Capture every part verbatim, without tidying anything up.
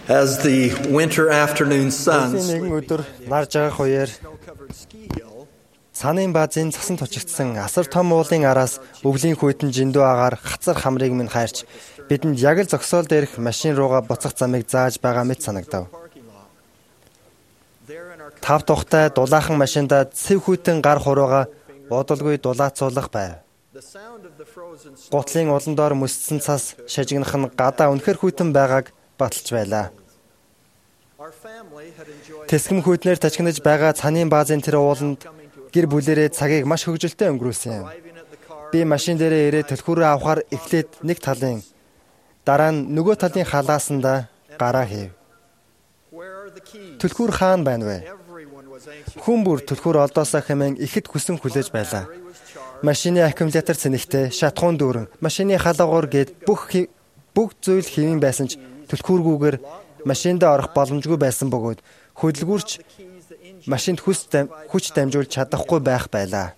As the winter afternoon sun нэгэн өдөр нар жагах үеэр цаанын баазын цасан точигдсан асар том уулын араас өвлийн хүйтэн жиндүү агаар хацар хамрыг минь хайрч бидэнд яг л зогсоол дээрх машин руугаа буцах замыг зааж байгаа мэт санагдав. Тав тухтай дулаахан машиндаа цэв хүйтэн гар хурууга удалгүй дулаацуулах байв. Гутлын улан доор мөссөн цас шажигнах нь гадаа үнэхэр хүйтэн байгааг баталж байлаа. Тэсгэм хүйтнээр тачигнаж байгаа цанын баазын тэр ууланд гэр бүлэрээ цагийг маш хөвгөлтэй өнгөрүүлсэн юм. Би машин дээрээ ирээд төлхүүрөө авахар эхлээд нэг талын дараа нь нөгөө талын халаасанда гараа хийв. Төлхүүр хаана байна вэ? Хүн бүр төлхүүр олдоосаа хэмээн ихэд хүсэн хүлээж байлаа. Машины аккумулятор цэнэгтэй, шатхуун дүүрэн, машины халаагуур гээд бүх бүгд зүйл хэвэн байсан ч төлхүүргүүгээр машинд орох боломжгүй байсан бөгөөд хөдөлгүүрч машинд хүч дамжуулж чадахгүй байх байлаа.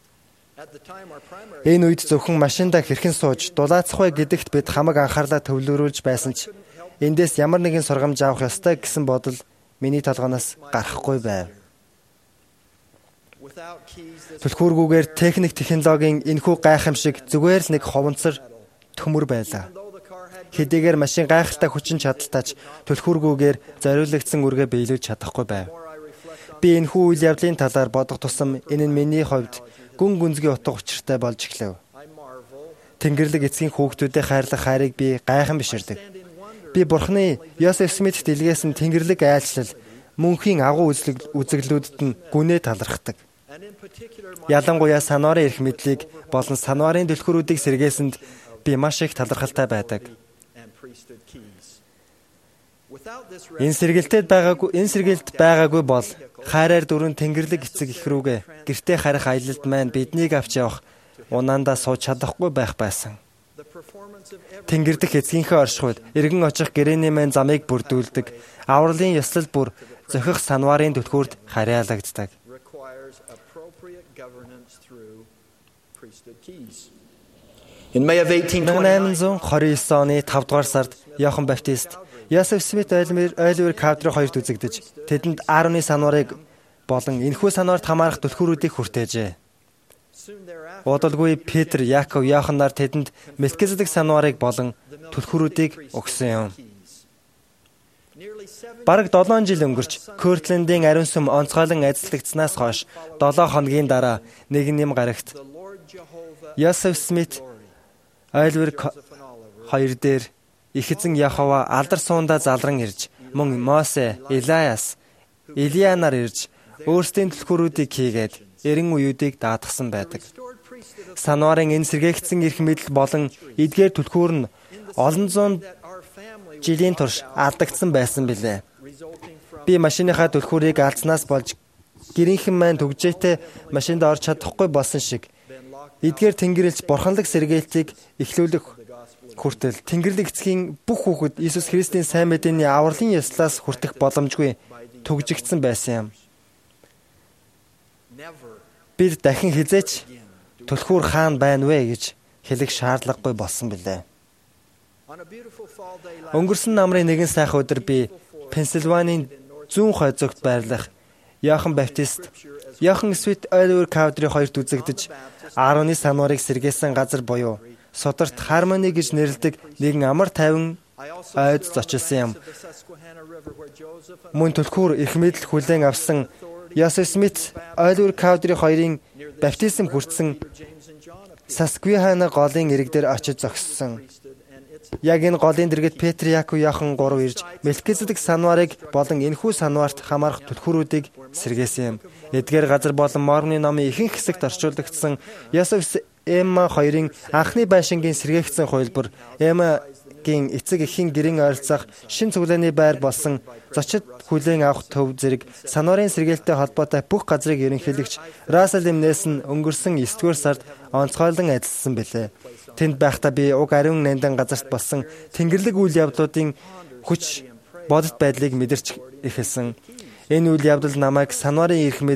Энэ үед зөвхөн машиндаа хэрхэн сууж дулаацах вэ гэдэгт бид хамаг анхаарлаа төвлөрүүлж байсан ч эндээс ямар нэгэн сургамж авах ёстой гэсэн бодол миний толгоноос гарахгүй байв. Түлхүүргүүгээр техник технологийн энэхүү гайхамшиг зүгээр л нэг ховонцор төмөр байлаа. Хэдийгээр машин гайхалтай хүчин чадалтайч түлхүүргүүгээр зориулагдсан үргээ биелүүлж чадахгүй байв. Би энэхүү үйл явдлын талаар бодох тусам энэ нь миний хувьд гүн гүнзгий утга учиртай болж эхлэв. Тэнгэрлэг эцгийн хүүхдүүдэд хайрлах хайрыг би гайхан биширдэг. Би Бурхны Йосеф Смит дэлгээсэн тэнгэрлэг айлчлал мөнхийн агуу үзэглэлүүдэд нь гүнээ талархдаг. Ялангуяа санварын эрх мэдлийг болон санварын түлхүүрүүдийг сэргээсэнд би маш их талархалтай байдаг. Энэ сэргэлтэд байгаагүй энэ сэргэлт байгаагүй бол хайраар дөрвөн тэнгэрлэг эцэг их рүүгээ гэртээ харих аялалд маань биднийг авч явах унаандаа сууж чадахгүй байх байсан. Тэнгэрдэх эцгийнхээ оршихуйд эргэн очих гэрээний маань замыг бүрдүүлдэг. Авралын ёслол бүр зохих санварын түлхүүрт харьяалагддаг. eighteen eighty-nine оны тавд дугаар сард Йохан Баптист Йосеф Смит Оливер Кавдри хоёрт үзэгдэж тэдэнд Аароны санварыг болон энэхүү санварт хамаарах түлхүүрүүдийг хүртээжээ. Удалгүй Петр, Яаков, Иохан нар тэдэнд Мелкизедек санварыг болон түлхүүрүүдийг өгсөн юм. Бараг долоон жил өнгөрч Кортлендийн ариун сүм онцгойлон ажиллагдсанаас хойш долоо хоногийн дараа нэгэн нэм гарагт Йосеф Смит Оливер хоёр дээр их эзэн Яхова алдар суундаа залран ирж мөн Мосе, Илаяс, Илия нар ирж өөрсдийн түлхүүрүүдийг хийгээд эрен үеүүдийг даатгсан байдаг. Санварын энэ сэргээгдсэн эрх мэдэл болон эдгээр түлхүүр нь олон зуун жилийн турш алдагдсан байсан билээ. Би машиныхаа түлхүүрийг алдснаас болж гэрийнхэн маань түгжээтэй машинд орж чадахгүй болсон шиг эдгээр тэнгэрлэгч бурханлаг сэргээлтийг эхлүүлэх хүртэл тэнгэрлэг эцгийн бүх хүүхэд Иесус Христийн сайн мэдээний авралын ёслоос хүртэх боломжгүй түгжигдсэн байсан юм. Бид дахин хизээч түлхүүр хаана байна вэ гэж хэлэх шаардлагагүй болсон билээ. Өнгөрсөн намрын нэгэн сайхан өдөр би Пенсильванийн зүүн хойцогт байрлах Йохан Баптист, Йохан Смит Оливер Кавдри хоёрт үзэгдэж Аароны санварыг сэргээсэн газар буюу Сударт Хармони гэж нэрлэдэг нэгэн амар тайван ойд зочилсан юм. Мөн түлхүүр эрх мэдэл хүлээн авсан Йосеф Смит Оливер Кавдри хоёрын баптизм хүртсэн Сасквихана голын ирэг дээр очиж зогссон. Яг энэ голын дэргэд Петр, Яаков, Иохан гурав ирж Мелкизедек санварыг болон энэхүү санварт хамаарах түлхүүрүүдийг сэргээсэн юм. Эдгээр газар болон Мормоны номын ихэнх хэсэгт орчуулагдсан Йосеф Эмма хоёрын анхны байшингийн сэргээгдсэн хувилбар, Эммагийн эцэг эхийн гэрийн ойролцоох шин цуглааны байр болсон зочид хүлээн авах төв зэрэг санварын сэргээлттэй холбоотой бүх газрыг ерөнхийлөгч Рассел Эм Нельсон өнгөрсөн есдүгээр сард онцгойлон ажилласан билээ. Тэнд байхдаа би уг ариун нандин газарт болсон тэнгэрлэг үйл явдлуудын хүч бодит байдлыг мэдэрч эхэлсэн. Энэ үйл явдал намайг санварын эрх мэдэл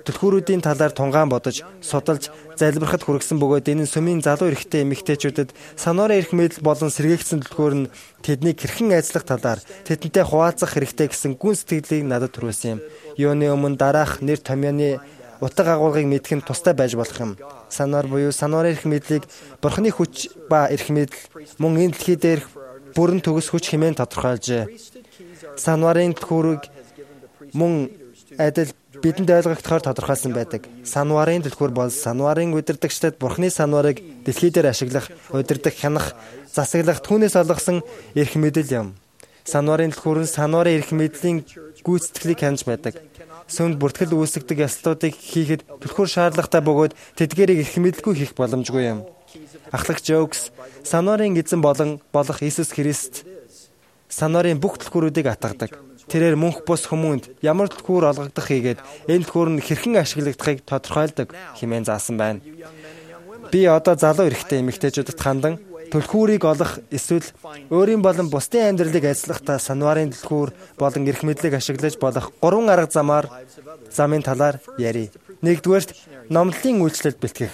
түлхүүрүүдийн талаар тунгаан бодож, судалж, залбирахад хүргэсэн бөгөөд энэ сүмийн залуу эрэгтэй эмэгтэйчүүдэд сануурын эрх мэдэл болон сэргээгдсэн түлхүүр нь тэднийг хэрхэн айцлах талаар тэдэнтэй хуваалцах хэрэгтэй гэсэн гүн сэтгэлийг надад төрүүлсэн юм. Юуны өмнө дараах нэр томьёоны утга агуулгыг мэдэх нь тустай байж болох юм. Сануар буюу сануурын эрх мэдлийг Бурхны хүч ба эрх мэдэл мөн энэ дэлхий дээрх бүрэн төгс хүч хэмээн тодорхойлжээ. Сануарын түлхүүрийг мөн адил бидэнд ойлгогдохоор тодорхойлсон байдаг. Сануарын түлхүүр бол сануарын удирдагчдад Бурхны сануарыг дэлхий дээр ашиглах, удирдах, хянах, засаглах түүнээс олгосон эрх мэдэл юм. Сануарын түлхүүр нь сануарын эрх мэдлийн гүйцэтгэлийг хянаж байдаг. Сүмд бүртгэл үүсгдэг ёслолуудыг хийхэд түлхүүр шаардлагатай бөгөөд тэдгээрийг эрх мэдэлгүй хийх боломжгүй юм. Ахлагч Жокс сануарын эзэн болон болох Иесус Христ сануарын бүх түлхүүрүүдийг атгадаг. Тэрээр мөнх бус хүмүүнд ямар түлхүүр олгогдох хийгээд энэ түлхүүр нь хэрхэн ашиглагдахыг тодорхойлдог хэмээн заасан байна. Би одоо залуу эрэгтэй эмэгтэйчүүдэд хандан түлхүүрийг олох эсвэл өөрийн болон бусдын амьдралыг ажиллахдаа сануарын түлхүүр болон эрх мэдлийг ашиглаж болох гурван арга замаар замын талаар ярив. Нэгдүгээрт номлолын үйлчлэлд бэлтгэх.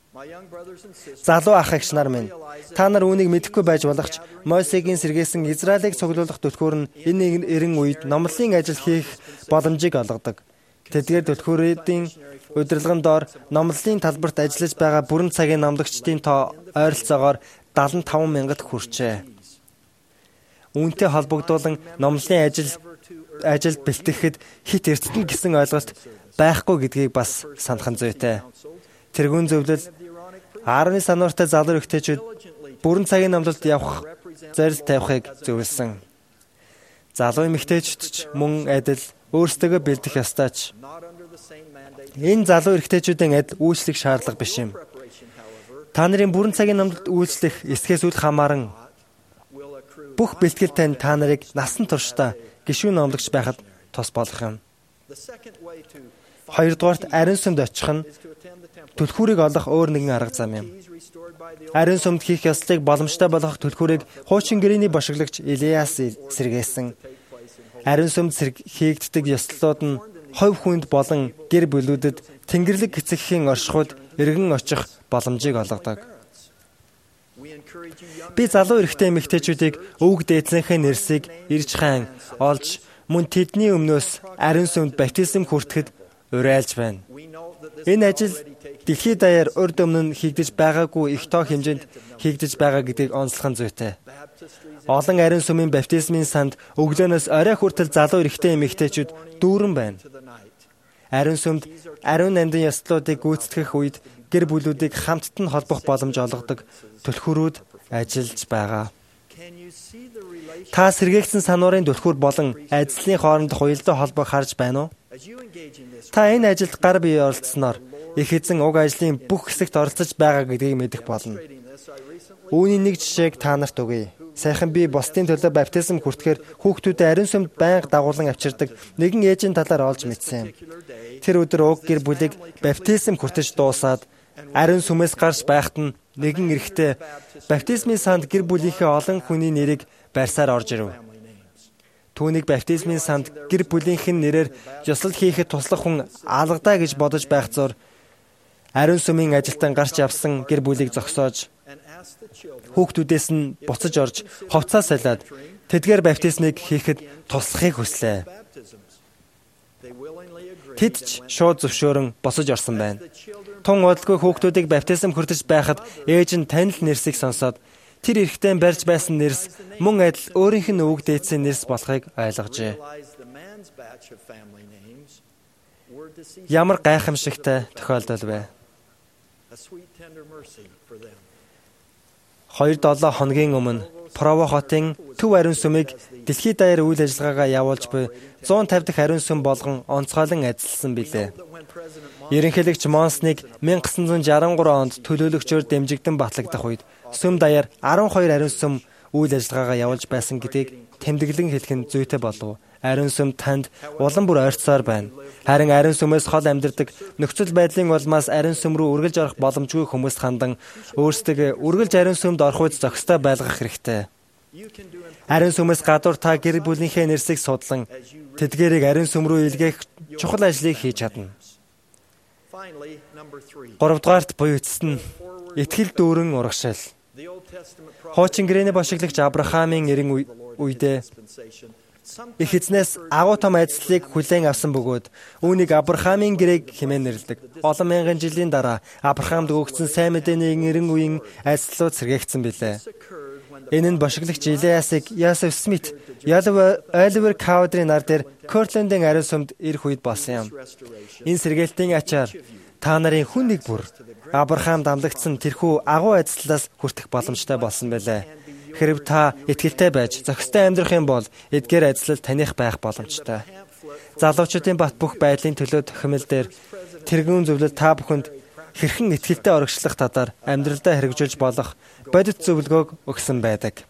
Залуу ах эгч нар минь, та нар үүнийг мэдэхгүй байж болох ч Мосегийн сэргээсэн Израилийг цуглуулах түлхүүр нь энэ эрен үед номлолын ажил хийх боломжийг олгодог. Тэдгээр түлхүүрийн удирдлагын доор номлолын талбарт ажиллаж байгаа бүрэн цагийн номлогчдын тоо ойролцоогоор дагалан таван мянгад хүрчээ. Үүнтэй холбогдуулан номлолын ажил ажилд бэлтгэхэд хит эрдэнэ гэсэн ойлголт байхгүй гэдгийг бас санах нь зүйтэй. Тэргүүн зөвлөл Аароны санууртай залуу эрэгтэйчүүд бүрэн цагийн номлолд явах зорилт тавихыг зөвлөсөн. Залуу эмэгтэйчүүд ч мөн адил өөрсдөө бэлдэх ёстой ч. Энэ залуу эрэгтэйчүүдийн адил үйлчлэх шаардлага биш юм. Та нарын бүрэн цагийн номлолд үйлчлэх эсхээс үл хамааран бүх бэлтгэл тань та нарыг насан туршдаа гишүүн номлогч байхад тус болох юм. Хоёрдугаарт ариун сүмд очих нь түлхүүрийг олох өөр нэгэн арга зам юм. Ариун сүмд хийх ёслыг боломжтой болгох түлхүүрийг хуучин гэрээний бошиглагч Илиас сэргээсэн. Ариун сүмд хийгддэг ёслолууд нь хувь хүнд болон гэр бүлүүдэд тэнгэрлэг эцэгхийн оршихуйд эргэн очих боломжийг олгодог. Би залуу эрэгтэй эмэгтэйчүүдийг өвөг дээдсийнхээ нэрсийг ирж хаан олж мөн тэдний өмнөөс ариун сүмд баптизм хүртэхэд уриалж байна. Энэ ажил дэлхийд даяар урд өмнө нь хийгдэж байгаагүй их тоо хэмжээнд хийгдэж байгаа гэдгийг онцлох нь зүйтэй. Олон ариун сүмийн баптизмын санд өглөөнөөс орой хүртэл залуу эрэгтэй эмэгтэйчүүд дүүрэн байна. Ариун сүмд ариун нандин ёслолуудыг гүйцэтгэх үед гэр бүлүүдийг хамтд нь холбох боломж олгодог түлхүүрүүд ажиллаж байгаа. Та сэргээгдсэн сануурын түлхүүр болон ажлын хоорондох уялдаа холбоог харж байна уу? Та энэ ажилд гар бие оролцсноор их эзэн уг ажлын бүх хэсэгт оролцож байгаа гэдгийг мэдэх болно. Үүний нэг жишээг та нарт өгье. Сайхан би бусдын төлөө баптизм хүртэхээр хүүхдүүдэд ариун сүмд байнга дагуулan авчирдаг нэгэн ээжийн талаар олж мэдсэн юм. Тэр өдөр уг гэр бүлийг баптизм хүртэж дуусаад ариун сүмээс гарч байхад нь нэгэн эрэгтэй баптизмын санд гэр бүлийнхээ олон хүний нэрийг барьсаар орж ирэв. Түүнийг баптизмын санд гэр бүлийнх нь нэрээр ёслол хийхэд туслах хүн алгадаа гэж бодож байх зур ариун сүмийн ажилтан гарч явсан гэр бүлийг зогсоож хүүхдүүдээс нь буцаж орж ховцаа салаад тэдгээр баптизмыг хийхэд туслахыг хүслээ. Тэд ч шууд зөвшөөрөн босож орсон байна. Тун удалгүй хүүхдүүдийг баптизм хүртэж байхад ээж нь танил нэрсийг сонсоод тэр эрэгтэй барьж байсан нэрс мөн адил өөрийнх нь өвөг дээдсийн нэрс болохыг ойлгожээ. Ямар гайхамшигтай тохиолдол вэ? Хоёр долоо хоногийн өмнө Прово хотын төв ариун сүмийг дэлхийд даяар үйл ажиллагаагаа явуулж буй зуун тавьд дахь ариун сүм болгон онцгойлон ажилласан билээ. Ерөнхийлөгч Монсныг 천구 шестьдесят три онд төлөөлөгчөөр дэмжигдэн батлагдах үед сүм даяар арван хоёр ариун сүм үйл ажиллагаагаа явуулж байсан гэдгийг тэмдэглэн хэлэх нь зүйтэй болов. Ариун сүм танд улам бүр ойрцоор байна. Харин ариун сүмээс хол амьдардаг нөхцөл байдлын улмаас ариун сүм рүү үргэлж орох боломжгүй хүмүүст хандан өөрсдөө үргэлж ариун сүмд орох үед зохистой байлгах хэрэгтэй. Ариун сүмээс гадуур та гэр бүлийнхээ нэрсийг судлан тэдгээрийг ариун сүм рүү илгээх чухал ажлыг хийж чадна. Гуравдугаарт буюу эцэст нь итгэл дүүрэн урагшил. Хуучин гэрээний бошиглагч Авраамийн эрен үедээ их эзнээс агуу том айдслыг хүлээн авсан бөгөөд үүнийг Авраамийн гэрээг хэмээн нэрлэдэг. Олон мянган жилийн дараа Авраамд өгөгдсөн сайн мэдээний эрен үеийн айдслууд сэргээгдсэн билээ. Энэ нь бошиглагч Илиасыг Йосеф Смит Оливер Каудрийн нар дээр Кортлендийн ариун сүмд ирэх үед болсон юм. Энэ сэргээлтийн ачаар та нарын хүн нэг бүр Авраамд амлагдсан тэрхүү агуу айдслаас хүртэх боломжтой болсон байлээ. Хэрв та итгэлтэй байж зохистой амьдрах юм бол эдгээр айдслал таних байх боломжтой. Залуучуудын бат бөх байдлын төлөө тохимол дээр тэргүүн зөвлөл та бүхэнд хэрхэн итгэлтэй орогшлох татаар амьдралдаа хэрэгжүүлж болох бодит зөвлөгөөг өгсөн байдаг.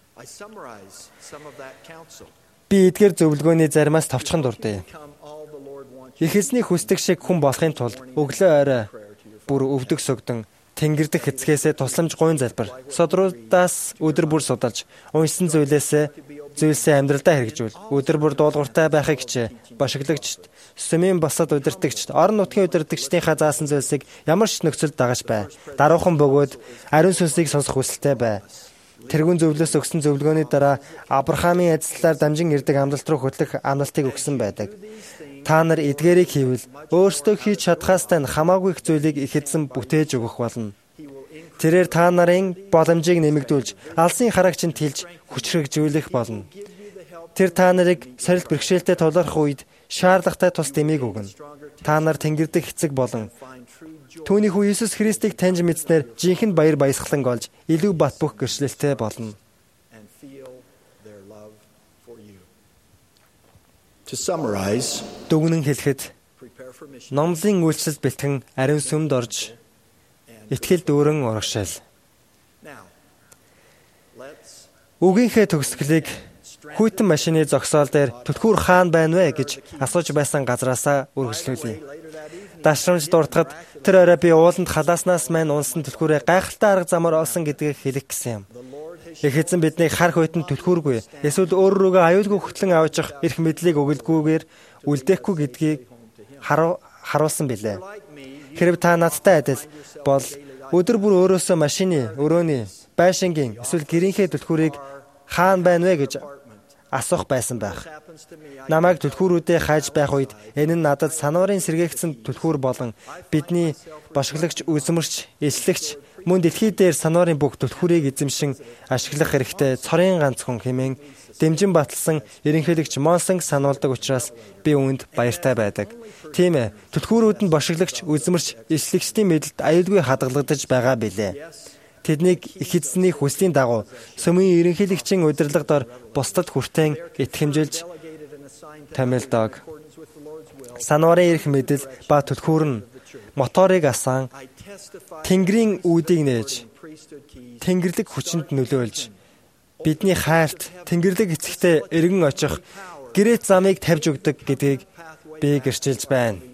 Би эдгээр зөвлөгөөний заримаас товчхон дурдъя. Их эзний хүсдэг шиг хүн болохын тулд өглөө орой бүр өвдөг сөгдөн тэнгэрдэх эцгээсээ тусламж гуйн залбир содруудаас өдөр бүр судалж уншсан зүйлээсээ зүйлсээ амьдралдаа хэрэгжүүл өдөр бүр дуулууртай байхыг хичээ. Бошиглагчд, сүмийн босод удирдагчд, орон нутгийн удирдагчдийнхаа заасан зүйлсийг ямар ч нөхцөлд дагаж бай. Даруухан бөгөөд ариун сүнсийг сонсох хүсэлтэй бай. Тэргүүн зөвлөөс өгсөн зөвлөгөөний дараа Авраамийн айдслаар дамжин ирдэг амлалт руу хөтлөх амлалтыг өгсөн байдаг. Та нар эдгээрийг хийвэл өөрсдөө хийж чадхаастай хамаагүй их зүйлийг их эзэн бүтээж өгөх болно. Тэрээр та нарын боломжийг нэмэгдүүлж, алсын хараагч нь тэлж хүчрхэгжүүлэх болно. Тэр та нарыг сорилт бэрхшээлтэй тулгарх үед шаардлагатай тус дэмийг өгнө. Та нар тэнгэрдэх эцэг болон түүний хүү Иесус Христийг таньж мэдснээр жинхэнэ баяр баясгалан олж илүү бат бөх гэрчлэлтэй болно. To summarize, дүгнэн хэлэхэд номлын үйлчлэл бэлтгэн ариун сүмд орж итгэл дүүрэн урагшил. Үгийнхээ төгсгөлийг хүйтэн машины зогсоол дээр түлхүүр хаан байна вэ гэж асууж байсан газраасаа үргэлжлүүлье. Дашрамж дуртахад тэр орой би ууланд халааснаас мань унсан түлхүүрээ гайхалтай арга замаар олсон гэдгийг хэлэх гэсэн юм. Их эзэн биднийг харах үедэн түлхүүргүй эсвэл өөр рүүгээ аюулгүй хөтлөн авчих эрх мэдлийг өгөлгүйгээр үлдээхгүй гэдгийг харуулсан билээ. Хэрв та надтай адил бол өдөр бүр өөрөөсөө машины, өрөөний, байшингийн эсвэл гэрийнхээ түлхүүрийг хаан байна вэ гэж асуух байсан байх. Намайг түлхүүрүүдээ хайж байх үед энэ нь надад сануурын сэргээгдсэн түлхүүр болон бидний бошиглагч, үзмэрч, эслэгч мөн дэлхий дээр сануурын бүх түлхүүрийг эзэмшин ашиглах хэрэгтэй цорын ганц хүн хэмээн дэмжин баталсан ерөнхийлөгч Монсонг сануулдаг учраас би үүнд баяртай байдаг. Тийм ээ, түлхүүрүүд нь бошиглагч, үзмэрч, эслэгчдийн мэдэлд аюулгүй хадгалагдаж байгаа билээ. Тэднийг их эзний хүслийн дагуу сүмийн ерөнхийлөгчийн удирдлага дор бусдад хүртээн итгэмжилж тамилдаг. Сануурын эрх мэдэл ба түлхүүр нь моторыг асаан Тэнгэрийн үүдийг нээж Тэнгэрлэг хүчинд нөлөөлж бидний хайрт Тэнгэрлэг эцэгтэй эргэн очих гэрээт замыг тавьж өгдөг гэдгийг би гэрчилж байна.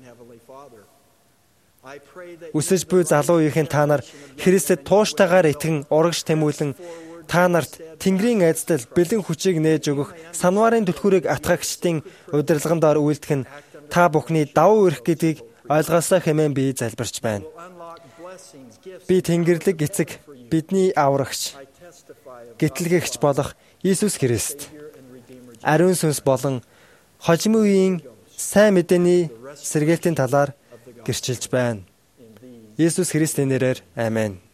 Үсэж буй залуу үеийн та нар Христэд тууштайгаар итгэн урагш тэмүүлэн та нарт Тэнгэрийн айдстал бэлэн хүчийг нээж өгөх сануарын түлхүүрийг атгаагчдын удирдлагын доор үйлдэх нь та бүхний давуу эрх гэдгийг ойлгосоо хэмээн би залбирч байна. Би Тэнгэрлэг эцэг бидний аврагч гэтлэгч болох Иесус Христ ариун сүнс болон хожим үеийн сайн мэдээний сэргээлтийн талаар гэрчилж байна. Иесус Христийн нэрээр аминь.